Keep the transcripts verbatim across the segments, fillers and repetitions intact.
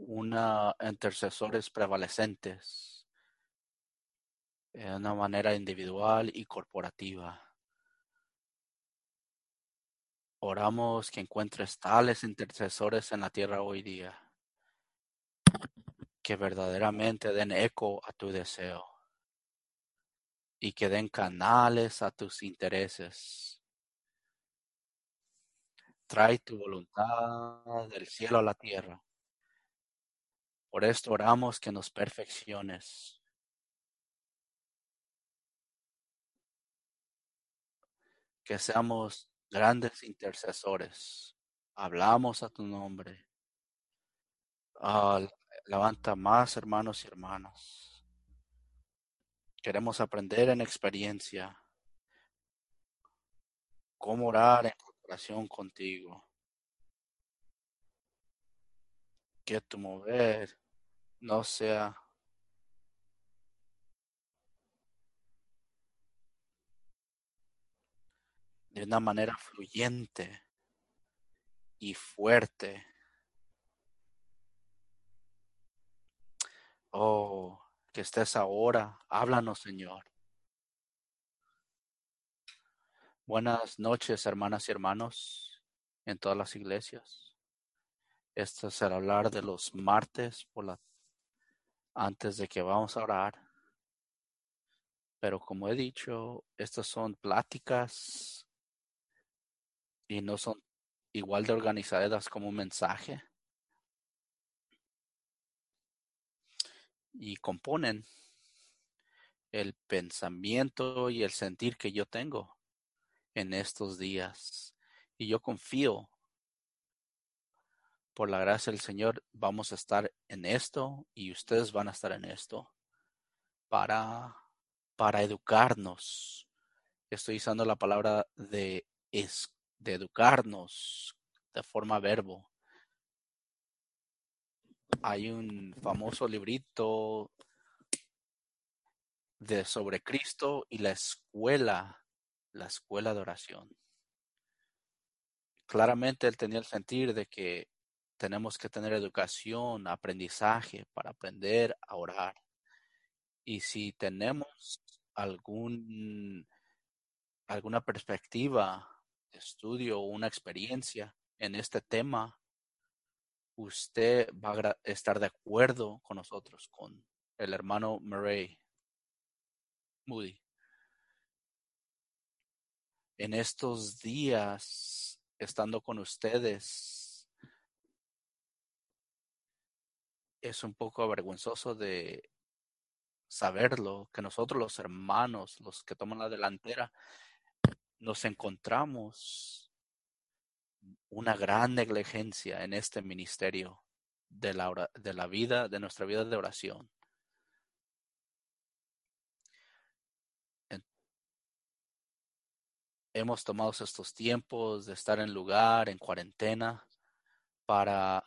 una intercesores prevalecentes de una manera individual y corporativa. Oramos que encuentres tales intercesores en la tierra hoy día, que verdaderamente den eco a tu deseo y que den canales a tus intereses. Trae tu voluntad del cielo a la tierra. Por esto oramos que nos perfecciones, que seamos grandes intercesores. Hablamos a tu nombre. Ah, levanta más hermanos y hermanas. Queremos aprender en experiencia cómo orar en cooperación contigo. Que tu mover no sea de una manera fluyente y fuerte. Oh, que estés ahora. Háblanos, Señor. Buenas noches, hermanas y hermanos, en todas las iglesias. Este es el hablar de los martes por la, antes de que vamos a orar. Pero como he dicho, estas son pláticas y no son igual de organizadas como un mensaje. Y componen el pensamiento y el sentir que yo tengo en estos días. Y yo confío, por la gracia del Señor, vamos a estar en esto y ustedes van a estar en esto para, para educarnos. Estoy usando la palabra de, es, de educarnos de forma verbo. Hay un famoso librito de sobre Cristo y la escuela, la escuela de oración. Claramente él tenía el sentir de que tenemos que tener educación, aprendizaje para aprender a orar. Y si tenemos algún, alguna perspectiva, estudio o una experiencia en este tema, usted va a estar de acuerdo con nosotros, con el hermano Murray Moody. En estos días, estando con ustedes, es un poco avergonzoso de saberlo, que nosotros los hermanos, los que toman la delantera, nos encontramos una gran negligencia en este ministerio de la, de la vida, de nuestra vida de oración. Hemos tomado estos tiempos de estar en lugar, en cuarentena, para,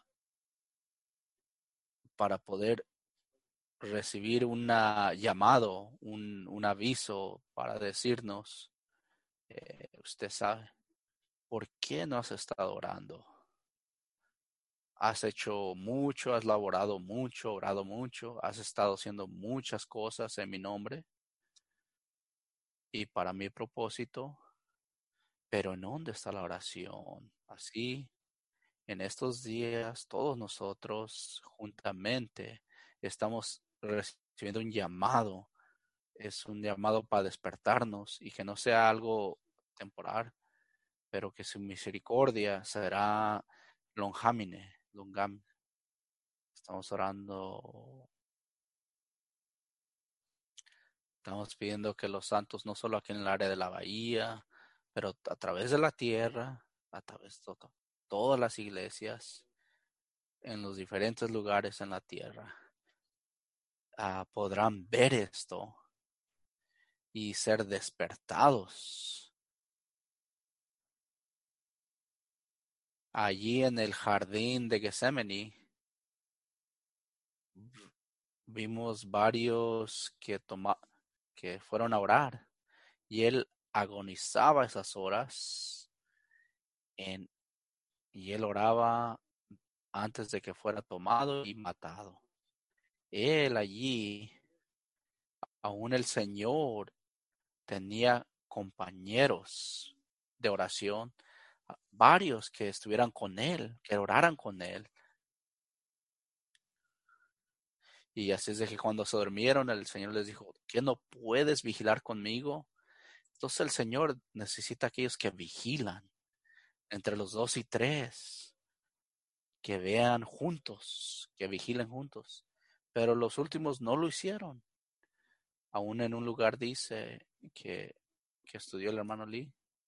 para poder recibir un llamado, un, un aviso para decirnos, eh, usted sabe, ¿por qué no has estado orando? Has hecho mucho, has laborado mucho, orado mucho, has estado haciendo muchas cosas en mi nombre y para mi propósito, pero ¿en dónde está la oración? Así, en estos días, todos nosotros juntamente estamos recibiendo un llamado. Es un llamado para despertarnos y que no sea algo temporal, pero que su misericordia será longamine, longam. Estamos orando, estamos pidiendo que los santos, no solo aquí en el área de la bahía, pero a través de la tierra, a través de todo, todas las iglesias, en los diferentes lugares en la tierra, uh, podrán ver esto y ser despertados. Allí en el jardín de Getsemaní vimos varios que, toma, que fueron a orar y él agonizaba esas horas en, y él oraba antes de que fuera tomado y matado. Él allí, aún el Señor tenía compañeros de oración, varios que estuvieran con él, que oraran con él. Y así es de que cuando se durmieron, el Señor les dijo, ¿qué no puedes vigilar conmigo? Entonces el Señor necesita aquellos que vigilan entre los dos y tres, que vean juntos, que vigilen juntos. Pero los últimos no lo hicieron. Aún en un lugar dice que, que estudió el hermano Lee,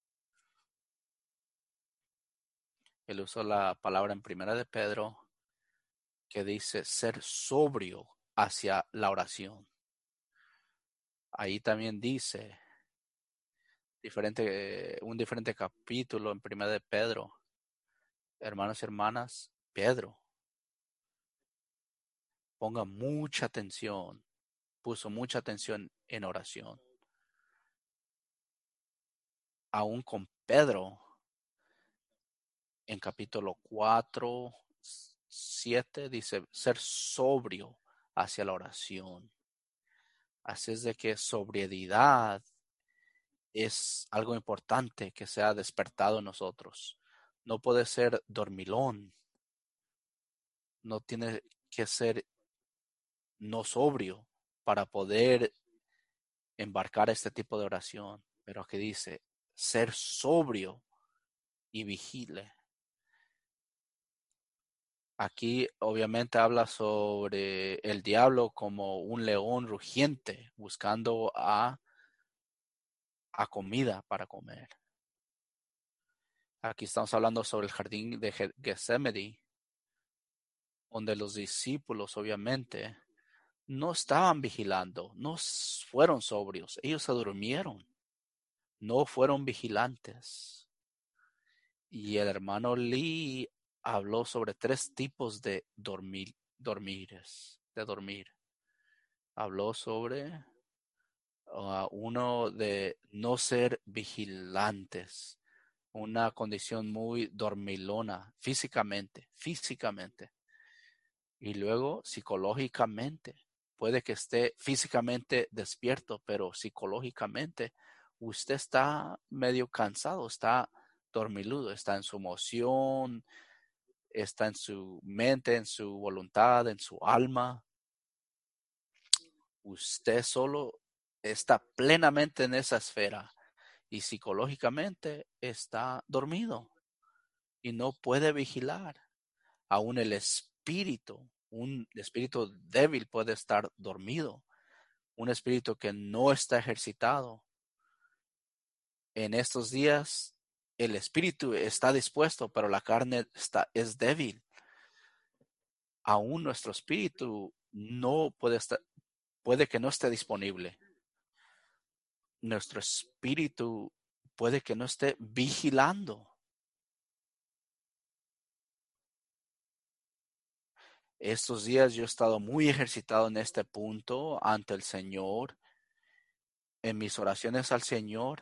él usó la palabra en Primera de Pedro que dice ser sobrio hacia la oración. Ahí también dice diferente, un diferente capítulo en Primera de Pedro. Hermanos y hermanas, Pedro ponga mucha atención, puso mucha atención en oración. Aún con Pedro, en capítulo cuatro, siete, dice ser sobrio hacia la oración. Así es de que sobriedad es algo importante que se ha despertado en nosotros. No puede ser dormilón, no tiene que ser no sobrio para poder embarcar este tipo de oración. Pero aquí dice, ser sobrio y vigile. Aquí obviamente habla sobre el diablo como un león rugiente buscando a, a comida para comer. Aquí estamos hablando sobre el jardín de Getsemaní, donde los discípulos obviamente no estaban vigilando, no fueron sobrios, ellos se durmieron, no fueron vigilantes. Y el hermano Lee habló sobre tres tipos de dormir, dormires, de dormir. Habló sobre uh, uno de no ser vigilantes, una condición muy dormilona físicamente, físicamente. Y luego psicológicamente. Puede que esté físicamente despierto, pero psicológicamente usted está medio cansado, está dormiludo, está en su emoción, está en su mente, en su voluntad, en su alma. Usted solo está plenamente en esa esfera y psicológicamente está dormido y no puede vigilar. Aún el espíritu, un espíritu débil puede estar dormido, un espíritu que no está ejercitado. En estos días el espíritu está dispuesto, pero la carne está, es débil. Aún nuestro espíritu no puede estar, puede que no esté disponible. Nuestro espíritu puede que no esté vigilando. Estos días yo he estado muy ejercitado en este punto ante el Señor, en mis oraciones al Señor,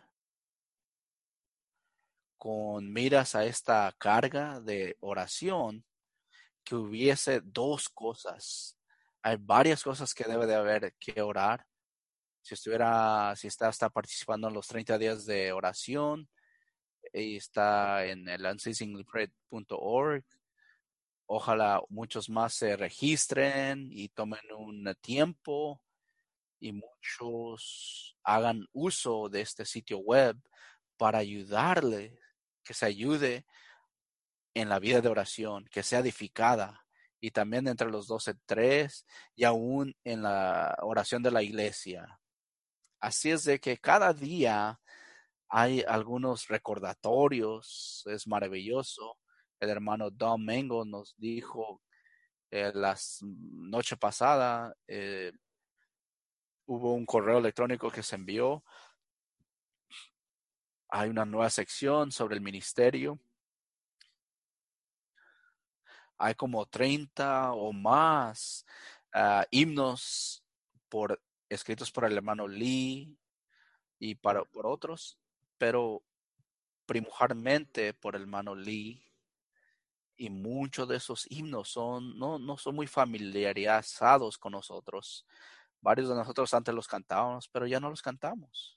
con miras a esta carga de oración, que hubiese dos cosas. Hay varias cosas que debe de haber que orar. Si estuviera, si está, está participando en los treinta días de oración y está en el unceasingly pray punto org, ojalá muchos más se registren y tomen un tiempo y muchos hagan uso de este sitio web para ayudarle, que se ayude en la vida de oración, que sea edificada, y también entre los doce tres y aún en la oración de la iglesia. Así es de que cada día hay algunos recordatorios, es maravilloso. El hermano Don Mengo nos dijo eh, la noche pasada, eh, hubo un correo electrónico que se envió. Hay una nueva sección sobre el ministerio. Hay como treinta o más uh, himnos por, escritos por el hermano Lee y para, por otros, pero primordialmente por el hermano Lee. Y muchos de esos himnos son, no, no son muy familiarizados con nosotros. Varios de nosotros antes los cantábamos, pero ya no los cantamos.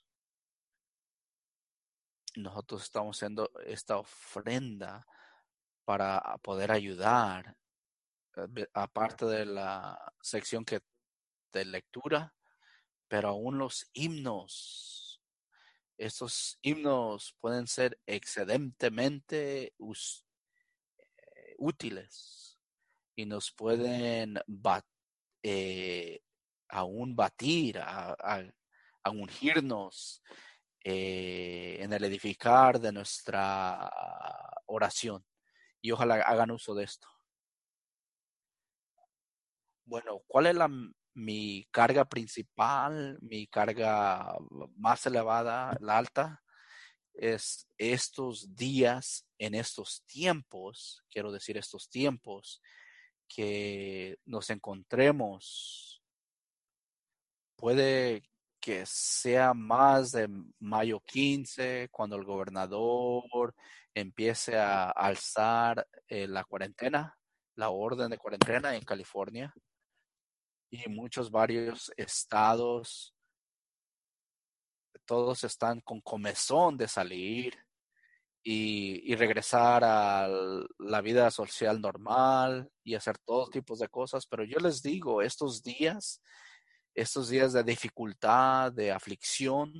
Nosotros estamos haciendo esta ofrenda para poder ayudar, eh, aparte de la sección que de lectura, pero aún los himnos. Estos himnos pueden ser excelentemente us- eh, útiles y nos pueden ba- eh, aún batir, a, a- a ungirnos eh, en el edificar de nuestra oración. Y ojalá hagan uso de esto. Bueno, ¿cuál es la, mi carga principal, mi carga más elevada, la alta? Es estos días, en estos tiempos, quiero decir estos tiempos, que nos encontremos. Puede que sea más de mayo quince, cuando el gobernador empiece a alzar eh, la cuarentena, la orden de cuarentena en California y muchos varios estados, todos están con comezón de salir y, y regresar a la vida social normal y hacer todos tipos de cosas. Pero yo les digo, estos días, estos días de dificultad, de aflicción,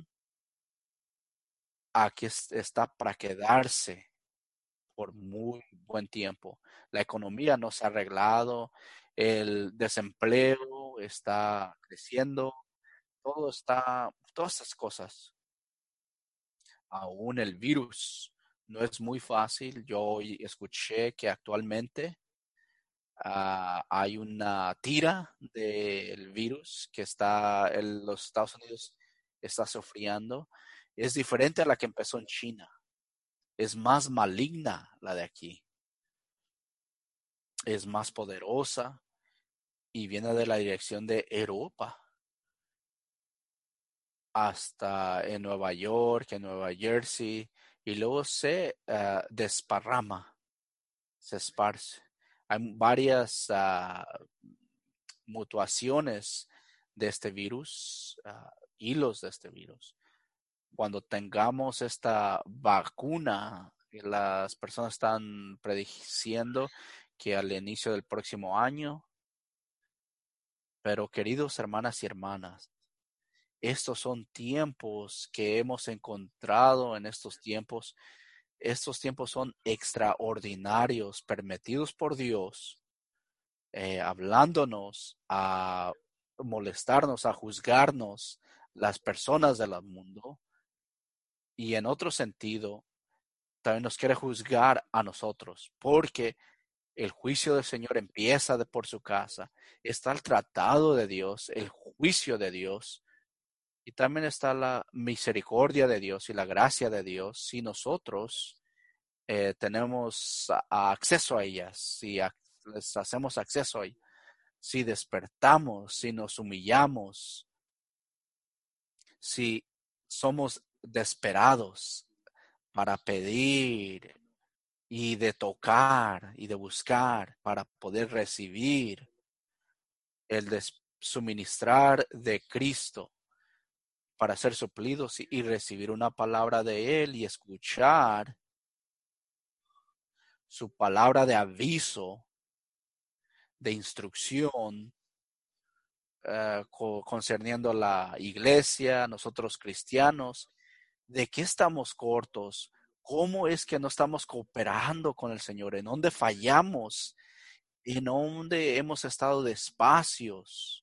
aquí está para quedarse por muy buen tiempo. La economía no se ha arreglado, el desempleo está creciendo, todo está, todas estas cosas. Aún el virus no es muy fácil. Yo escuché que actualmente uh, hay una tira del virus que está en los Estados Unidos está sufriendo. Es diferente a la que empezó en China. Es más maligna la de aquí. Es más poderosa y viene de la dirección de Europa hasta en Nueva York, en Nueva Jersey, y luego se uh, desparrama, se esparce. Hay varias uh, mutuaciones de este virus, uh, hilos de este virus. Cuando tengamos esta vacuna, las personas están prediciendo que al inicio del próximo año, pero queridos hermanas y hermanas, estos son tiempos que hemos encontrado en estos tiempos. Estos tiempos son extraordinarios, permitidos por Dios, eh, hablándonos a molestarnos, a juzgarnos las personas del mundo. Y en otro sentido, también nos quiere juzgar a nosotros, porque el juicio del Señor empieza de por su casa. Está el tratado de Dios, el juicio de Dios. Y también está la misericordia de Dios y la gracia de Dios si nosotros eh, tenemos a, a acceso a ellas, si a, les hacemos acceso a ellas, si despertamos, si nos humillamos, si somos desesperados para pedir y de tocar y de buscar para poder recibir el des- suministrar de Cristo para ser suplidos y, y recibir una palabra de Él y escuchar su palabra de aviso, de instrucción, uh, co concerniendo la iglesia, nosotros cristianos, de qué estamos cortos, cómo es que no estamos cooperando con el Señor, en dónde fallamos, en dónde hemos estado despacios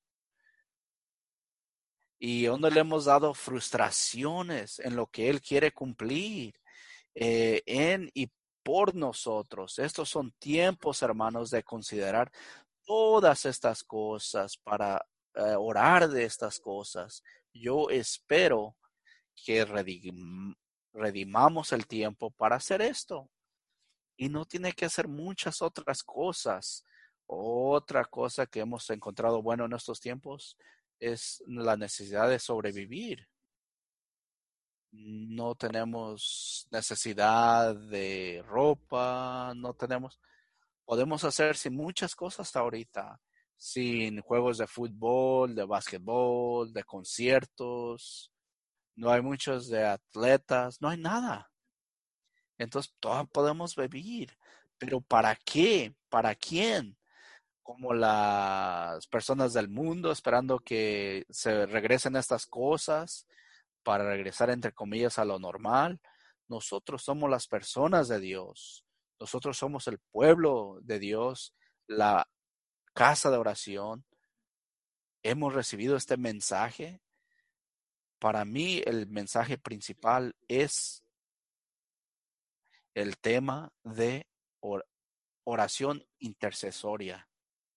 y dónde le hemos dado frustraciones en lo que Él quiere cumplir eh, en y por nosotros. Estos son tiempos, hermanos, de considerar todas estas cosas para uh, orar de estas cosas. Yo espero que redim redimamos el tiempo para hacer esto. Y no tiene que hacer muchas otras cosas. Otra cosa que hemos encontrado bueno en estos tiempos es la necesidad de sobrevivir. No tenemos necesidad de ropa, no tenemos, podemos hacer sin muchas cosas ahorita, sin juegos de fútbol, de básquetbol, de conciertos, no hay muchos de atletas, no hay nada. Entonces, todos podemos vivir, pero ¿para qué? ¿Para quién? Como las personas del mundo esperando que se regresen estas cosas para regresar, entre comillas, a lo normal. Nosotros somos las personas de Dios. Nosotros somos el pueblo de Dios, la casa de oración. Hemos recibido este mensaje. Para mí, el mensaje principal es el tema de oración intercesoria.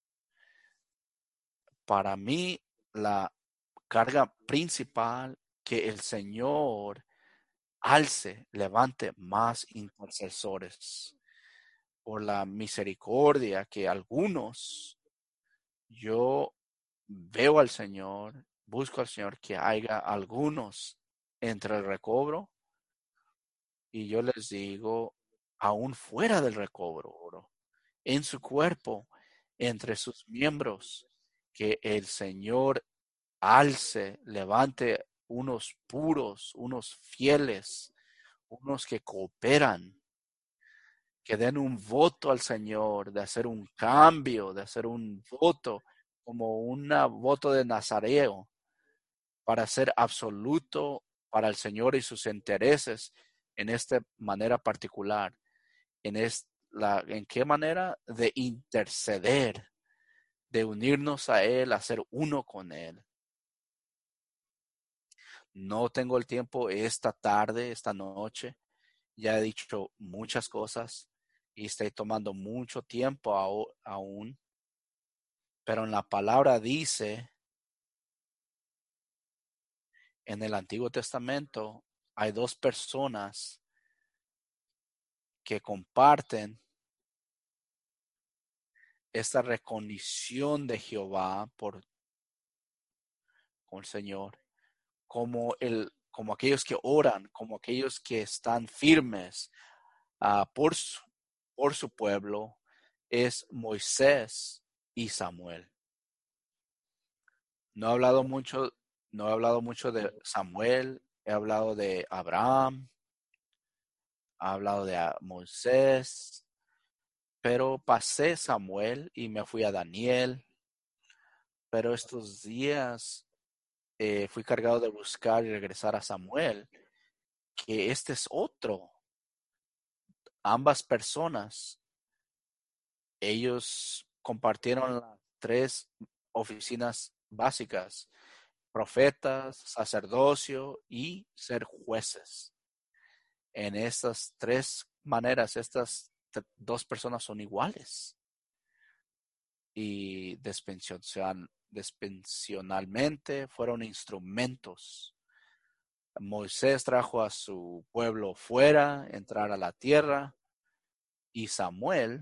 Para mí, la carga principal que el Señor alce, levante más intercesores por la misericordia que algunos, yo veo al Señor, busco al Señor que haya algunos entre el recobro y yo les digo, aún fuera del recobro, en su cuerpo, entre sus miembros, que el Señor alce, levante unos puros, unos fieles, unos que cooperan, que den un voto al Señor, de hacer un cambio, de hacer un voto, como un voto de Nazareo, para ser absoluto para el Señor y sus intereses en esta manera particular. En, es, la, ¿En qué manera? De interceder, de unirnos a Él, a ser uno con Él. No tengo el tiempo esta tarde, esta noche. Ya he dicho muchas cosas y estoy tomando mucho tiempo aún. Pero en la palabra dice, en el Antiguo Testamento, hay dos personas que comparten esta recognición de Jehová por con el Señor, como, el, como aquellos que oran, como aquellos que están firmes uh, por, su, por su pueblo, es Moisés y Samuel. No he hablado mucho, no he hablado mucho de Samuel, he hablado de Abraham, he hablado de Moisés, pero pasé Samuel y me fui a Daniel, pero estos días eh, fui cargado de buscar y regresar a Samuel, que este es otro. Ambas personas, ellos compartieron las tres oficinas básicas, profetas, sacerdocio y ser jueces. En estas tres maneras, estas dos personas son iguales. Y dispensionalmente fueron instrumentos. Moisés trajo a su pueblo fuera, entrar a la tierra, y Samuel,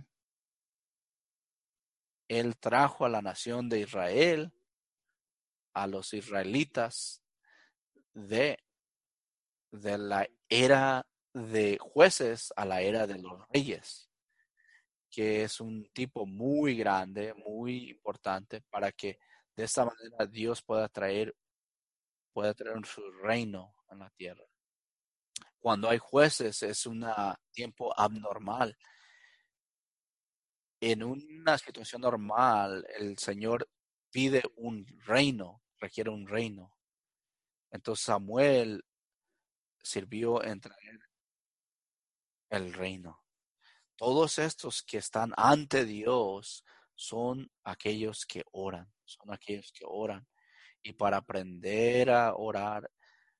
él trajo a la nación de Israel, a los israelitas, de, de la era de jueces a la era de los reyes, que es un tipo muy grande, muy importante para que de esta manera Dios pueda traer, pueda traer su reino en la tierra. Cuando hay jueces es un tiempo abnormal. En una situación normal, el Señor pide un reino, requiere un reino. Entonces Samuel sirvió en traer el reino. Todos estos que están ante Dios son aquellos que oran, son aquellos que oran. Y para aprender a orar,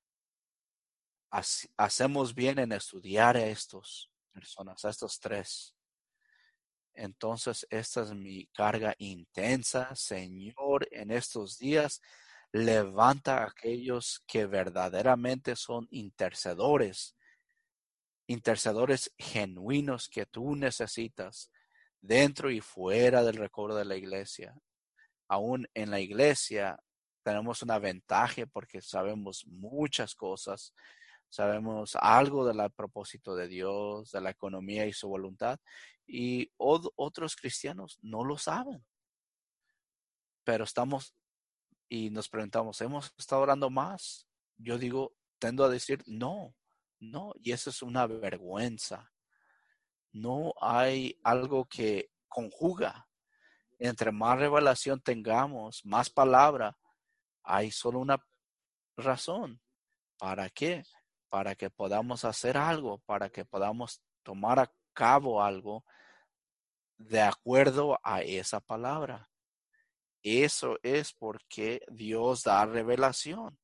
hacemos bien en estudiar a estos personas, a estos tres. Entonces, esta es mi carga intensa. Señor, en estos días, levanta a aquellos que verdaderamente son intercedores, intercedores genuinos que tú necesitas dentro y fuera del recobro de la iglesia. Aún en la iglesia tenemos una ventaja porque sabemos muchas cosas, sabemos algo del propósito de Dios, de la economía y su voluntad, y od- otros cristianos no lo saben, pero estamos y nos preguntamos, ¿hemos estado orando más? Yo digo, tendo a decir, no, no, y eso es una vergüenza. No hay algo que conjuga. Entre más revelación tengamos, más palabra, hay solo una razón. ¿Para qué? Para que podamos hacer algo, para que podamos tomar a cabo algo de acuerdo a esa palabra. Eso es porque Dios da revelación.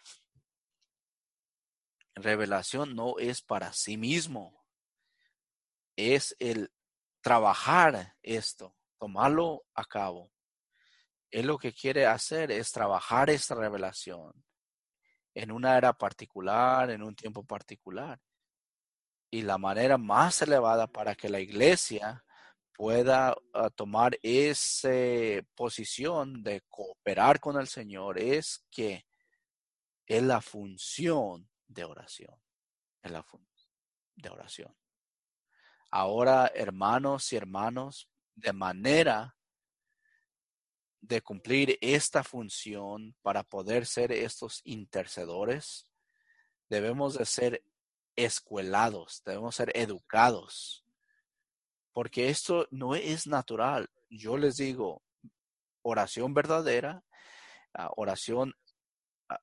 Revelación no es para sí mismo, es el trabajar esto, tomarlo a cabo. Él lo que quiere hacer es trabajar esta revelación en una era particular, en un tiempo particular. Y la manera más elevada para que la iglesia pueda uh, tomar esa posición de cooperar con el Señor es que es la función de oración. Es la función de oración. Ahora, hermanos y hermanos, de manera de cumplir esta función para poder ser estos intercedores, debemos de ser escuelados, debemos ser educados, porque esto no es natural. Yo les digo, oración verdadera, uh, oración uh,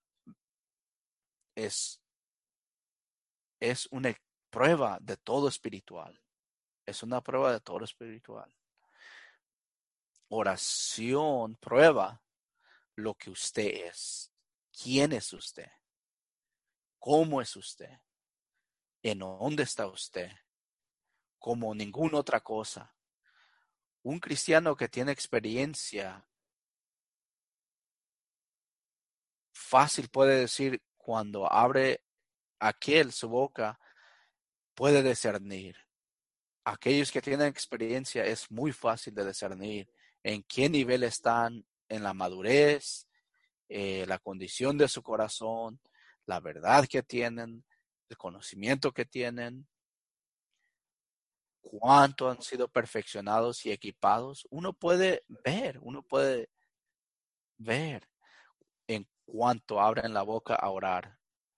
es, es una prueba de todo espiritual, es una prueba de todo espiritual. Oración prueba lo que usted es, quién es usted, cómo es usted, en dónde está usted, como ninguna otra cosa. Un cristiano que tiene experiencia fácil puede decir cuando abre aquel su boca, puede discernir. Aquellos que tienen experiencia es muy fácil de discernir en qué nivel están en la madurez, eh, la condición de su corazón, la verdad que tienen, el conocimiento que tienen, cuánto han sido perfeccionados y equipados. Uno puede ver, uno puede ver en cuanto abren la boca a orar.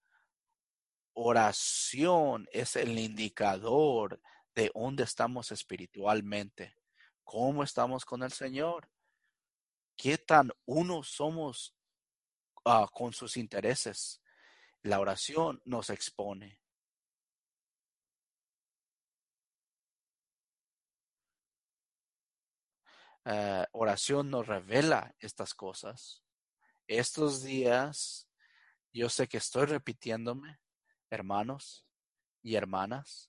Oración es el indicador de dónde estamos espiritualmente, cómo estamos con el Señor, qué tan uno somos uh, con sus intereses. La oración nos expone. Uh, oración nos revela estas cosas. Estos días, yo sé que estoy repitiéndome, hermanos y hermanas,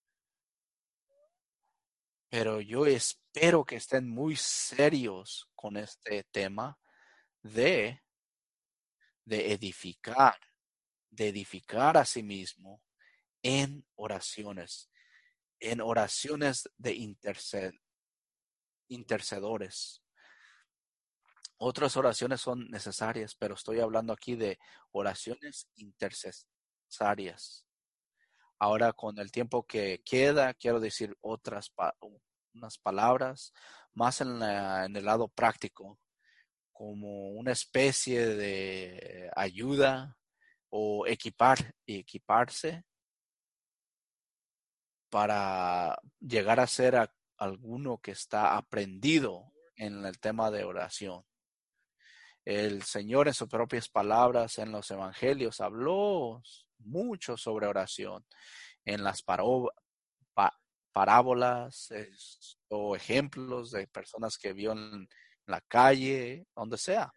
pero yo espero que estén muy serios con este tema de, de edificar, de edificar a sí mismo en oraciones, en oraciones de interced, intercedores. Otras oraciones son necesarias, pero estoy hablando aquí de oraciones intercesorias. Ahora, con el tiempo que queda, quiero decir otras pa unas palabras más en, la, en el lado práctico, como una especie de ayuda o equipar y equiparse para llegar a ser a, alguno que está aprendido en el tema de oración. El Señor en sus propias palabras en los evangelios habló mucho sobre oración en las paro, pa, parábolas es, o ejemplos de personas que vio en la calle, donde sea.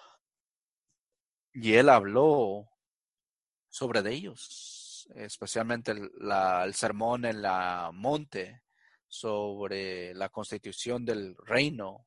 Y él habló sobre de ellos, especialmente el, la, el sermón en la monte sobre la constitución del reino.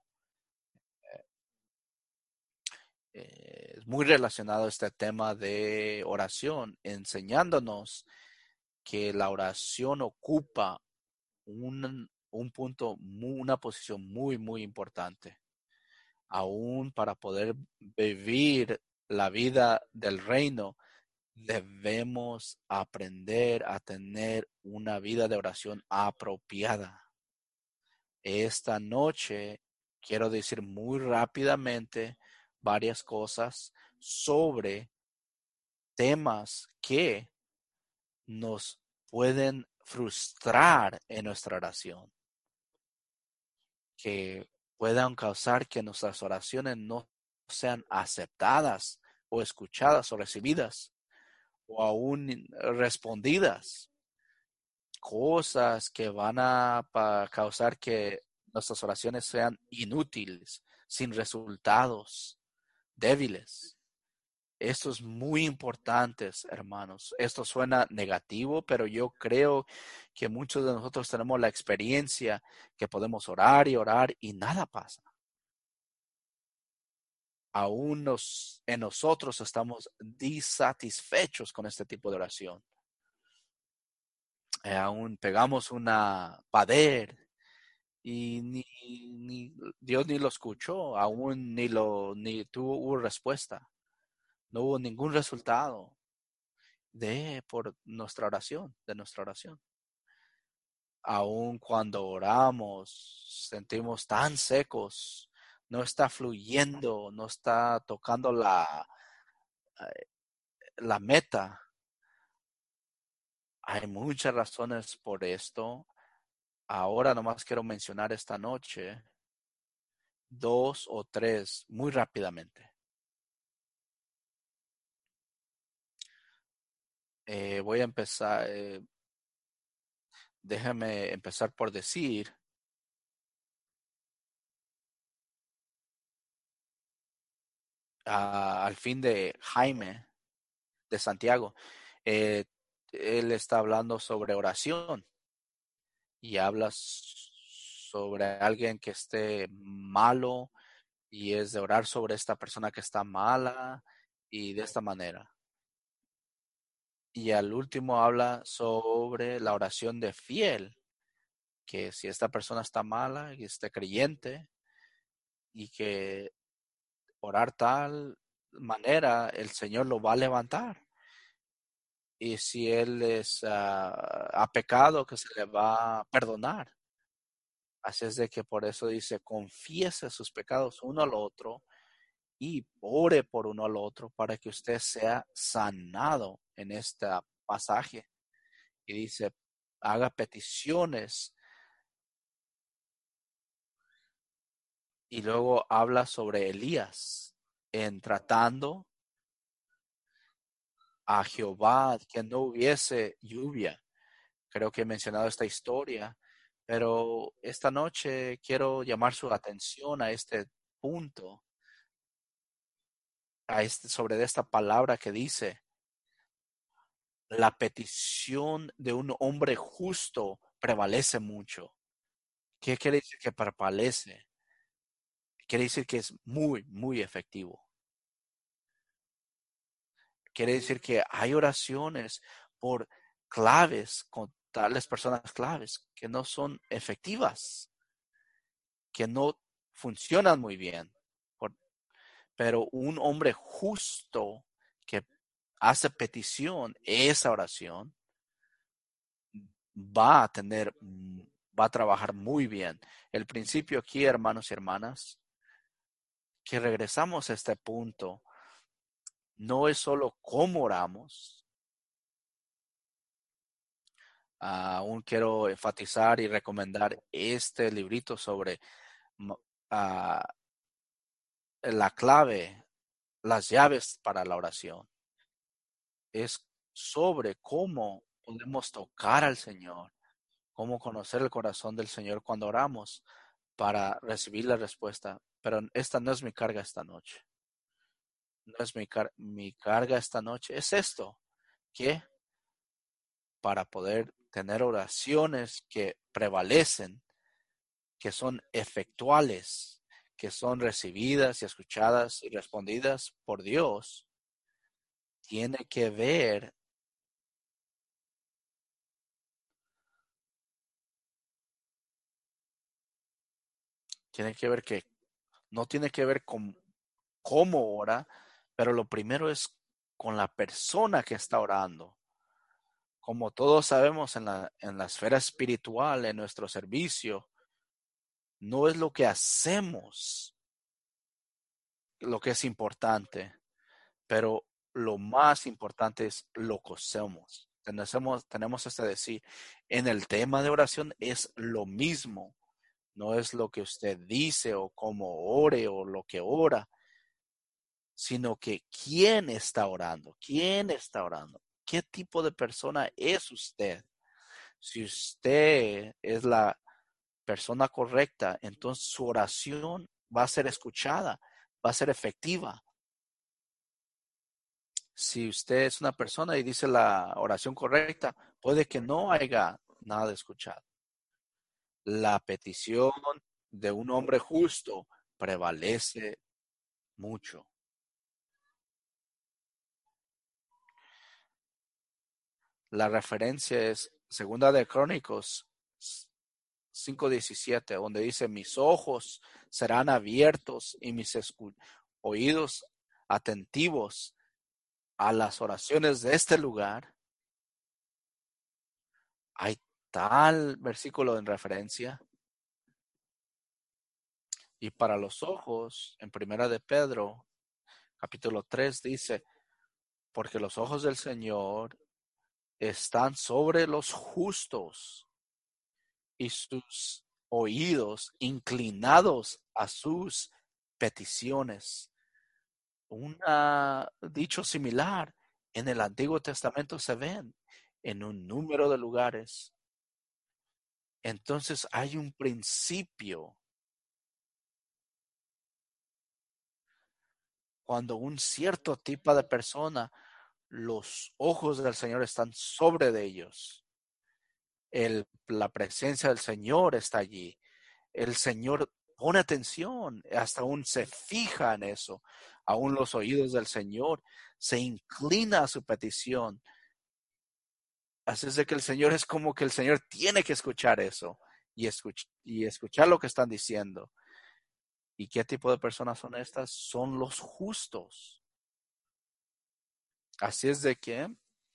Eh, es muy relacionado a este tema de oración, enseñándonos que la oración ocupa un, un punto, muy, una posición muy, muy importante, aún para poder vivir la vida del reino. Debemos aprender a tener una vida de oración apropiada. Esta noche quiero decir muy rápidamente varias cosas sobre temas que nos pueden frustrar en nuestra oración, que puedan causar que nuestras oraciones no sean aceptadas o escuchadas o recibidas o aún respondidas. Cosas que van a pa- causar que nuestras oraciones sean inútiles, sin resultados, débiles. Esto es muy importante, hermanos. Esto suena negativo, pero yo creo que muchos de nosotros tenemos la experiencia que podemos orar y orar y nada pasa. Aún nos, en nosotros estamos disatisfechos con este tipo de oración. Eh, aún pegamos una pader y ni, ni- Dios ni lo escuchó, aún ni lo ni tuvo respuesta. No hubo ningún resultado de por nuestra oración, de nuestra oración. Aún cuando oramos, sentimos tan secos, no está fluyendo, no está tocando la, la meta. Hay muchas razones por esto. Ahora nomás quiero mencionar esta noche dos o tres muy rápidamente. Eh, voy a empezar, eh, déjame empezar por decir, ah, al fin de Jaime, de Santiago, eh, él está hablando sobre oración y habla sobre alguien que esté malo y es de orar sobre esta persona que está mala y de esta manera. Y al último habla sobre la oración de fiel, que si esta persona está mala y está creyente y que orar tal manera, el Señor lo va a levantar. Y si él es uh, a pecado, que se le va a perdonar. Así es de que por eso dice, confiese sus pecados uno al otro y ore por uno al otro para que usted sea sanado en este pasaje. Y dice, haga peticiones. Y luego habla sobre Elías en tratando a Jehová que no hubiese lluvia. Creo que he mencionado esta historia, pero esta noche quiero llamar su atención a este punto, a este, sobre esta palabra que dice, la petición de un hombre justo prevalece mucho. ¿Qué quiere decir que prevalece? Quiere decir que es muy, muy efectivo. Quiere decir que hay oraciones por claves, con tales personas claves, que no son efectivas, que no funcionan muy bien. Por- pero un hombre justo que hace petición, esa oración, va a tener, mm, va a trabajar muy bien. El principio aquí, hermanos y hermanas, que regresamos a este punto, no es solo cómo oramos. Uh, aún quiero enfatizar y recomendar este librito sobre uh, la clave, las llaves para la oración. Es sobre cómo podemos tocar al Señor, cómo conocer el corazón del Señor cuando oramos para recibir la respuesta. Pero esta no es mi carga esta noche. No es mi, car mi carga esta noche. Es esto, que para poder tener oraciones que prevalecen, que son efectuales, que son recibidas y escuchadas y respondidas por Dios, tiene que ver, tiene que ver que no tiene que ver con cómo ora, pero lo primero es con la persona que está orando. Como todos sabemos en la, en la esfera espiritual, en nuestro servicio, No es lo que hacemos lo que es importante, pero lo más importante es lo que hacemos. Tenemos, tenemos este decir, en el tema de oración es lo mismo. No es lo que usted dice o cómo ore o lo que ora, sino que quién está orando, quién está orando, qué tipo de persona es usted. Si usted es la persona correcta, entonces su oración va a ser escuchada, va a ser efectiva. Si usted es una persona y dice la oración correcta, puede que no haya nada de escuchado. La petición de un hombre justo prevalece mucho. La referencia es Segunda de Crónicos cinco diecisiete, donde dice, mis ojos serán abiertos y mis oídos atentivos a las oraciones de este lugar. Hay tal versículo en referencia. Y para los ojos, en Primera de Pedro, capítulo tres, dice, porque los ojos del Señor están sobre los justos y sus oídos inclinados a sus peticiones. Un dicho similar en el Antiguo Testamento se ven en un número de lugares. Entonces hay un principio. Cuando un cierto tipo de persona, los ojos del Señor están sobre de ellos. El, la presencia del Señor está allí. El Señor pone atención, hasta aún se fija en eso. Aún los oídos del Señor se inclina a su petición. Así es de que el Señor es como que el Señor tiene que escuchar eso y, escuch y escuchar lo que están diciendo. ¿Y qué tipo de personas son estas? Son los justos. Así es de que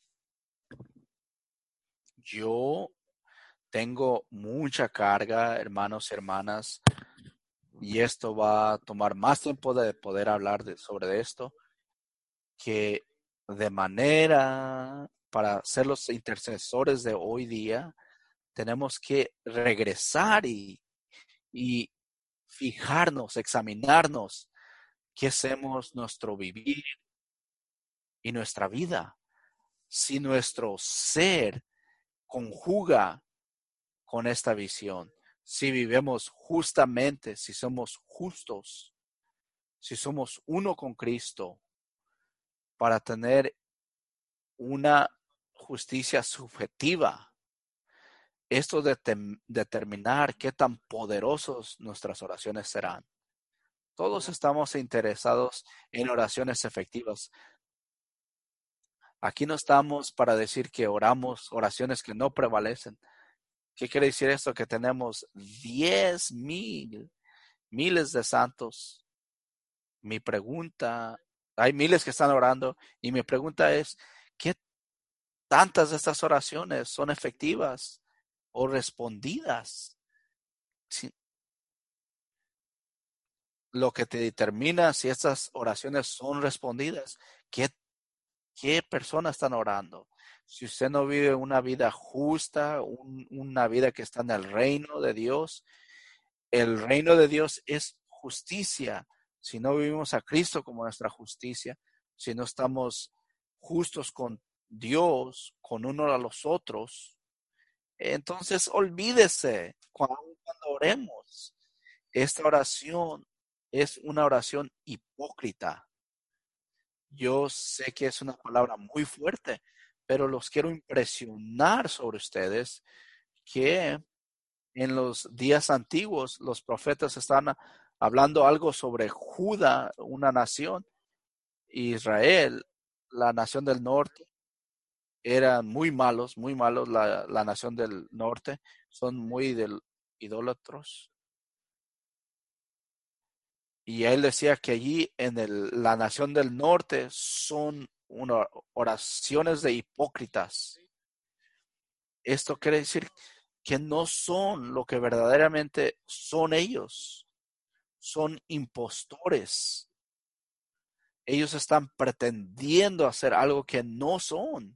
yo tengo mucha carga, hermanos y hermanas, y esto va a tomar más tiempo de poder hablar de, sobre esto, que de manera para ser los intercesores de hoy día, tenemos que regresar y, y fijarnos, examinarnos qué hacemos nuestro vivir y nuestra vida. Si nuestro ser conjuga con esta visión, si vivimos justamente, si somos justos, si somos uno con Cristo, para tener una justicia subjetiva. Esto de determinar qué tan poderosos nuestras oraciones serán. Todos estamos interesados en oraciones efectivas. Aquí no estamos para decir que oramos oraciones que no prevalecen. ¿Qué quiere decir esto? Que tenemos diez mil, miles de santos. Mi pregunta, hay miles que están orando y mi pregunta es, ¿qué tantas de estas oraciones son efectivas o respondidas? Si, lo que te determina si estas oraciones son respondidas, ¿qué, qué personas están orando? Si usted no vive una vida justa, un, una vida que está en el reino de Dios, el reino de Dios es justicia. Si no vivimos a Cristo como nuestra justicia, si no estamos justos con Dios, con uno a los otros, entonces olvídese cuando, cuando oremos. Esta oración es una oración hipócrita. Yo sé que es una palabra muy fuerte, pero los quiero impresionar sobre ustedes que en los días antiguos los profetas están hablando algo sobre Judá, una nación, Israel, la nación del norte, eran muy malos, muy malos la, la nación del norte, son muy del, idólatros. Y él decía que allí en el, la nación del norte son una, oraciones de hipócritas. Esto quiere decir que no son lo que verdaderamente son ellos. Son impostores. Ellos están pretendiendo hacer algo que no son.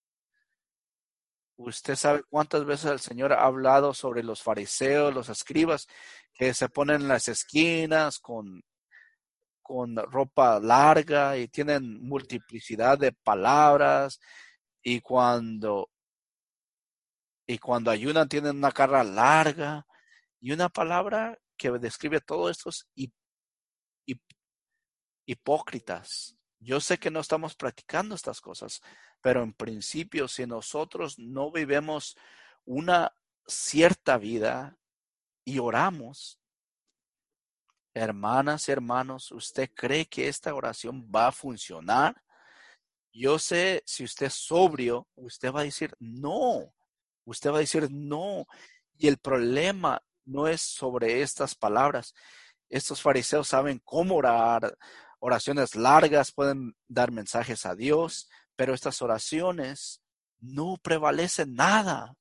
Usted sabe cuántas veces el Señor ha hablado sobre los fariseos, los escribas, que se ponen en las esquinas con, con ropa larga y tienen multiplicidad de palabras y cuando, y cuando ayunan tienen una cara larga y una palabra que describe todo esto es hip, hip, hipócritas. Yo sé que no estamos practicando estas cosas, pero en principio si nosotros no vivimos una cierta vida y oramos, hermanas y hermanos, ¿usted cree que esta oración va a funcionar? Yo sé, si usted es sobrio, usted va a decir no, usted va a decir no. Y el problema no es sobre estas palabras. Estos fariseos saben cómo orar, oraciones largas, pueden dar mensajes a Dios, pero estas oraciones no prevalecen nada.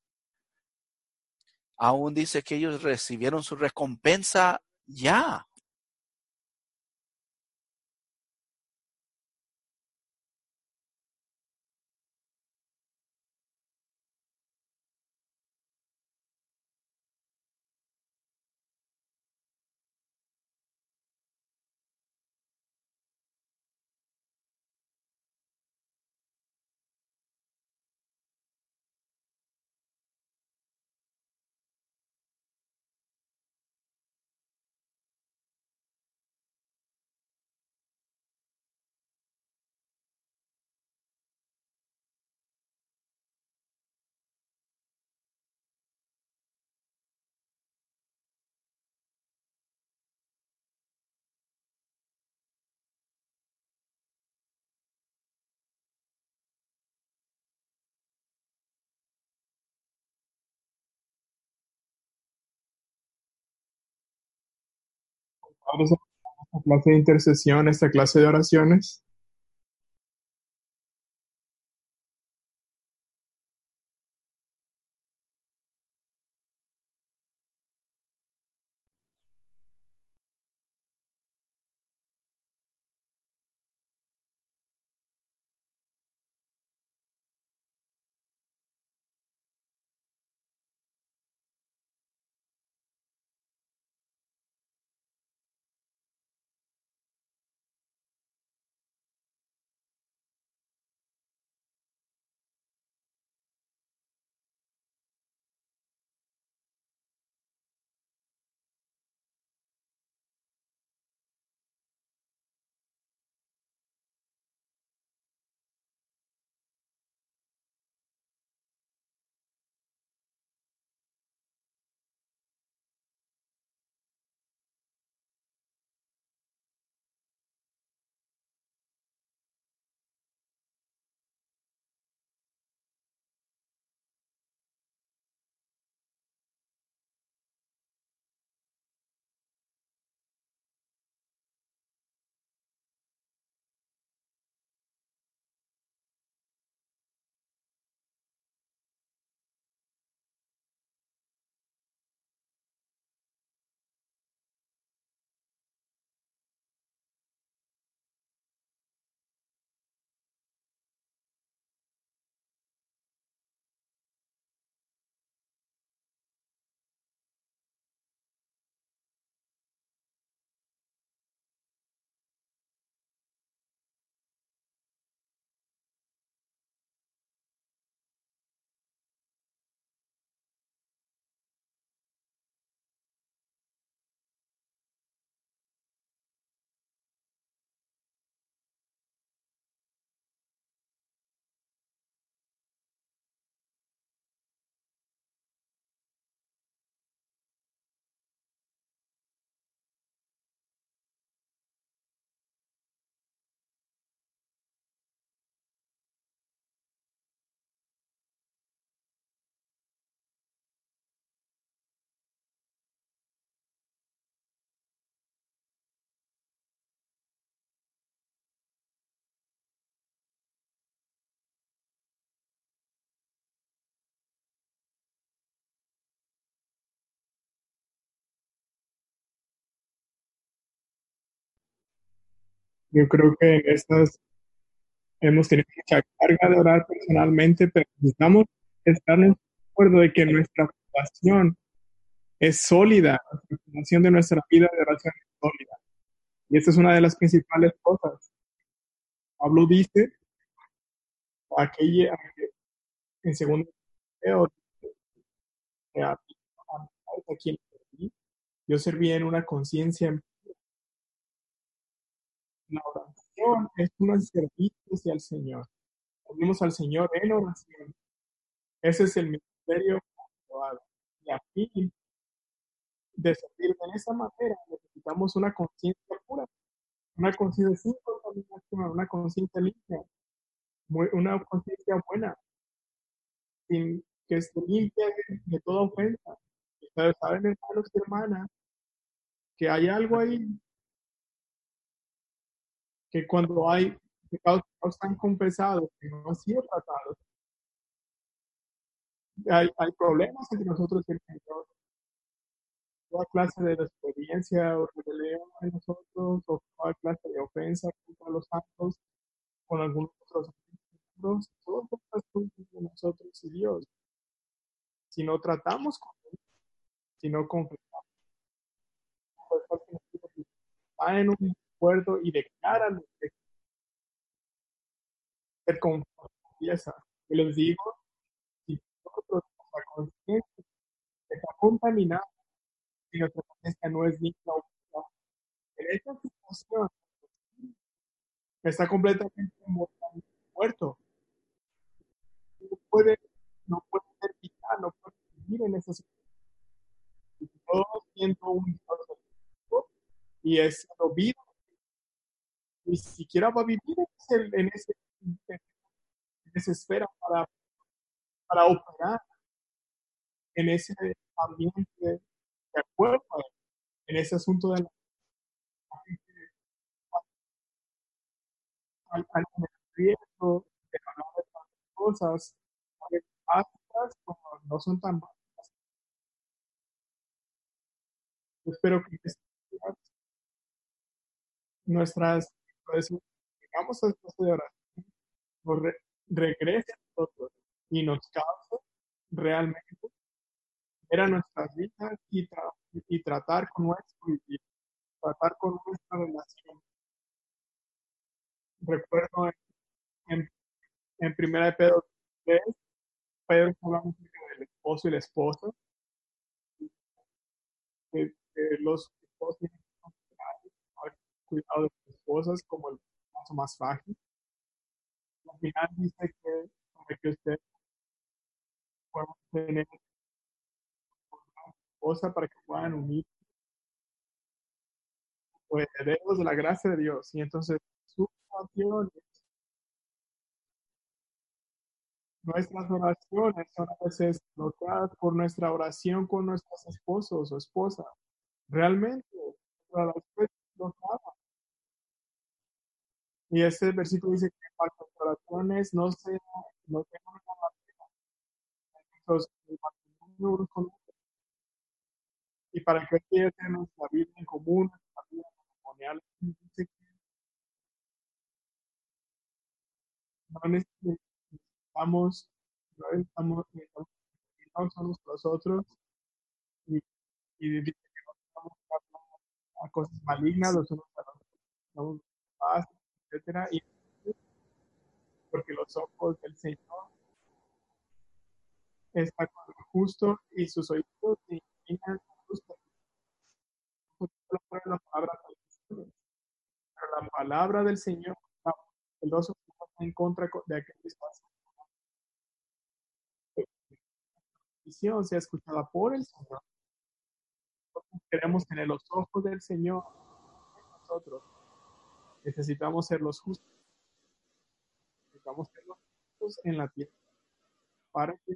Aún dice que ellos recibieron su recompensa ya. Padres, esta clase de intercesión, esta clase de oraciones. Yo creo que en estas hemos tenido mucha carga de orar personalmente, pero necesitamos estar en acuerdo de que nuestra fundación es sólida, la fundación de nuestra vida de oración es sólida. Y esta es una de las principales cosas. Pablo dice, aquella, en segundo Timoteo, que a, a, a quien serví, yo serví en una conciencia, en la oración es un servicio hacia el Señor. Servimos al Señor en oración. Ese es el ministerio aprobado. Y aquí, de servir de esa manera, necesitamos una conciencia pura, una conciencia sin contaminación, una conciencia limpia, muy- una conciencia buena, sin que esté limpia de, de toda ofensa. Ustedes saben, hermanos y hermanas, que hay algo ahí que cuando hay pecados que no están confesados, que no han sido tratados, hay, hay problemas entre nosotros y el Señor. Toda clase de desobediencia o rebelión en nosotros, o toda clase de ofensa contra los santos, con algunos otros miembros, todas estas cosas de nosotros y Dios. Si no tratamos con Él, si no confesamos, pues, está en un acuerdo y declara lo que es con confianza. Y les digo, si nosotros, nuestra conciencia está contaminada, si nuestra conciencia no es limpia, en esta situación está completamente muerto. No puede, no puede ser vital, no puede vivir en esa situación. Yo siento un Dios vivo y es lo vivo, ni siquiera va a vivir en ese, en ese, en esa esfera para, para operar en ese ambiente de acuerdo en ese asunto de la al, al riesgo de hablar de tantas cosas básicas como no son tan básicas. Espero que nuestras, pues, llegamos a esta hora, nos re, regrese a nosotros y nos cause realmente ver a nuestras vidas y, tra y tratar con nuestro y tratar con nuestra relación. Recuerdo en, en, en primera de Pedro tres, Pedro hablamos del esposo y la esposa, que, que los esposos tienen que tener cuidado de sus esposas como el caso más frágil. Al final dice que, que usted puede tener una esposa para que puedan unir pues, herederos de la gracia de Dios. Y entonces su oración, nuestras oraciones son a veces bloqueadas por nuestra oración con nuestros esposos o esposas. Realmente, nuestra oración es bloqueada. Y ese versículo dice que para las oraciones no sean, no tengan los matrimonios con- y para que pierdan nuestra vida en común, nuestra vida matrimonial. Dice que no necesitamos, no necesitamos, necesitamos a nosotros y, y dice que no estamos a, a cosas malignas, los unos a los otros, paz, etcétera, y porque los ojos del Señor están con el justo y sus oídos se inclinan al justo. La palabra pero la palabra del Señor, el oso está en contra de aquel espacio. La visión sea escuchada por el Señor. Queremos tener los ojos del Señor en nosotros. Necesitamos ser los justos. Necesitamos ser los justos en la tierra para que,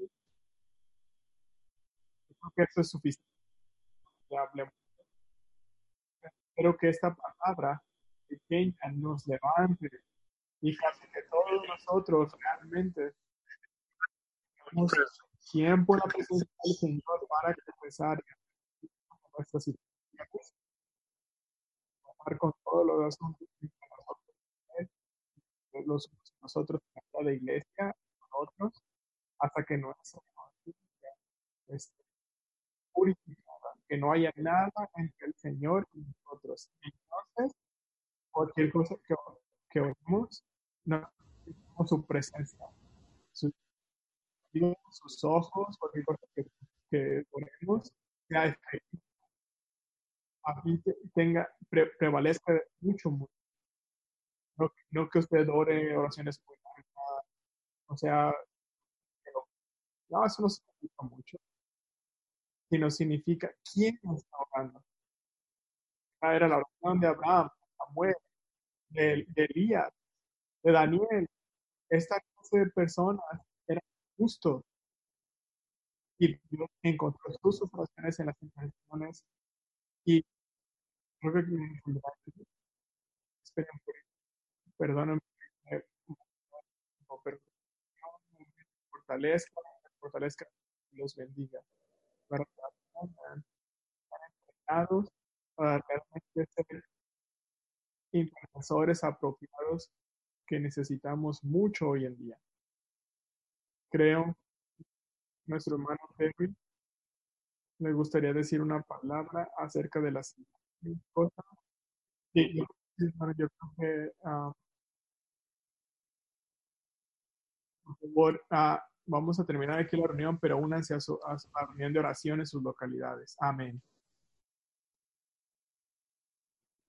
creo que eso es suficiente. Hablemos. Espero que esta palabra pequeña nos levante y casi que todos nosotros realmente tenemos tiempo en la presencia del Señor para confesar nuestras situaciones, con todos los asuntos. nosotros en la iglesia, nosotros, hasta que nuestra conciencia esté purificada, que no haya nada entre el Señor y nosotros. Entonces, cualquier cosa que, que oigamos, no necesitamos su presencia, su, sus ojos, cualquier cosa que, que oremos, sea efectivo, así que tenga, pre, prevalezca mucho, mucho. No, no que usted ore oraciones muy largas, o sea, pero, no, eso no significa mucho, sino significa quién está orando. Esa era la oración de Abraham, de Samuel, de, de Elías, de Daniel. Esta clase de personas eran justos y Dios encontró sus oraciones en las interacciones y creo que esperen, perdónenme, eh, pero fortalezca, fortalezca y los bendiga. Para que sean entrenados para realmente ser intercesores apropiados que necesitamos mucho hoy en día. Creo, nuestro hermano Terry le gustaría decir una palabra acerca de las cosas. Sí, yo, bueno, yo creo que, uh, por favor, uh, vamos a terminar aquí la reunión, pero únanse a, su, a la reunión de oración en sus localidades. Amén.